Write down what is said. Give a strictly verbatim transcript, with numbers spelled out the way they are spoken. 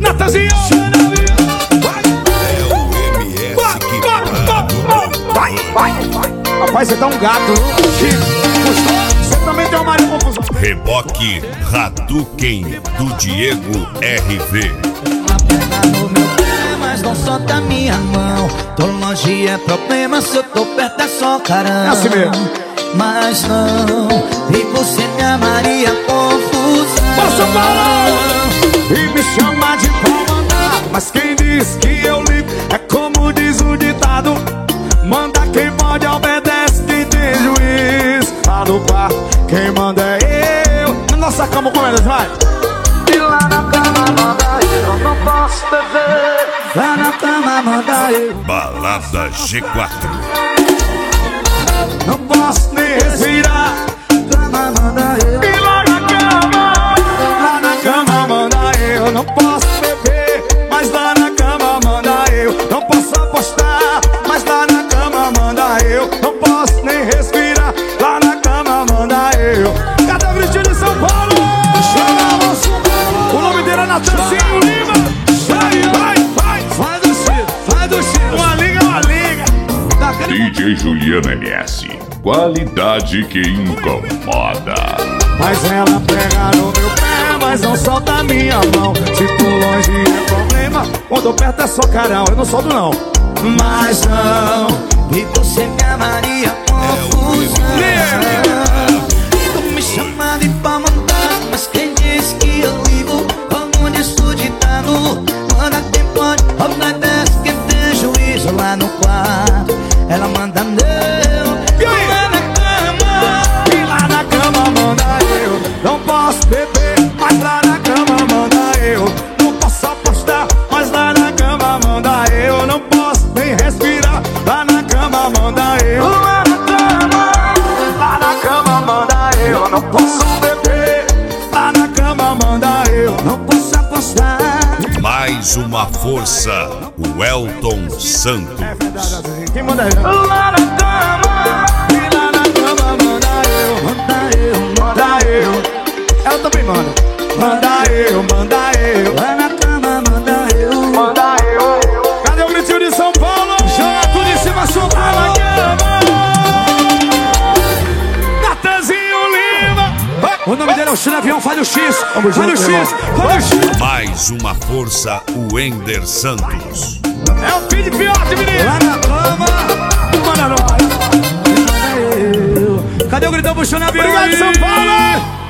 Natanzinho. É o M S que vai, vai, vai. Rapaz, você tá um gato, viu? Você também tem uma Maria Confusão. Reboque Hadouken do Diego R V. No meu pé, mas não solta minha mão. Tô longe é problema, se eu tô perto é só carão. É assim mesmo. Mas não, e você me amaria confusão. Posso falar e me chama de pau mandar, mas quem diz que eu ligo é como diz o ditado: manda quem pode, obedece quem tem juiz. Lá no quarto, quem manda é eu. Na nossa cama, como é, vai? E lá na cama manda eu, não posso beber. Lá na cama manda eu. Balada G quatro. Não posso nem respirar. Cama manda eu. E lá na cama, lá na cama manda eu. Não posso beber, mas lá na cama manda eu. Não posso apostar, mas lá na cama manda eu. Não posso nem respirar, lá na cama manda eu. Cadê o Cristiano de São Paulo? O nome dele é Natanzinho Lima. Vai, vai, vai. Faz o X, faz o X. Uma liga, uma liga. D J Juliano M S, qualidade que incomoda. Mas ela pega no meu pé, mas não solta minha mão. Se tô longe é problema, quando perto é só carão. Eu não solto não. Mas não, E você me amaria confusão. Tu me chama de pau mandar, mas quem diz que eu ligo? Como diz o ditado: manda quem pode, obedece quem tem juízo. Lá no quarto, ela manda eu. E aí? Lá na cama, e lá na cama manda eu. Não posso beber, mas lá na cama manda eu. Não posso apostar, mas lá na cama manda eu. Não posso nem respirar, lá na cama manda eu. lá na cama. Lá na cama manda eu. Não posso beber, lá na cama manda eu. Não posso apostar. Mais uma força, o Elton Santos. Quem manda eu? Lá na cama, E lá na cama manda eu. manda eu. Manda eu. Ela também manda. Manda eu, manda eu. Lá na cama, manda eu. Manda eu. Cadê o gritinho de São Paulo? Joga tudo em cima, solta na cama. Natanzinho Lima. O nome dele é o Chinavião, faz o X. Faz o X, faz o X. Mais uma força, o Ender Santos. É o filho de Fiote, menino. Lá na cama, Manda nós. manda eu. Cadê o gritão pro Chinavião? Obrigado, São Paulo.